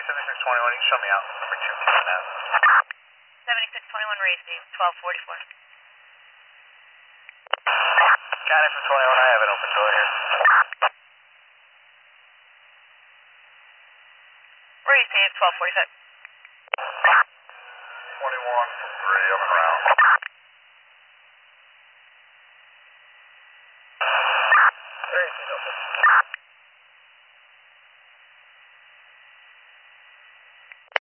7621, you can show me out. Number 2, now. 7621 raised, 1244. County from 21, I have an open door here. Where are you staying? 1245. 21 from 3, I'm around. There you go.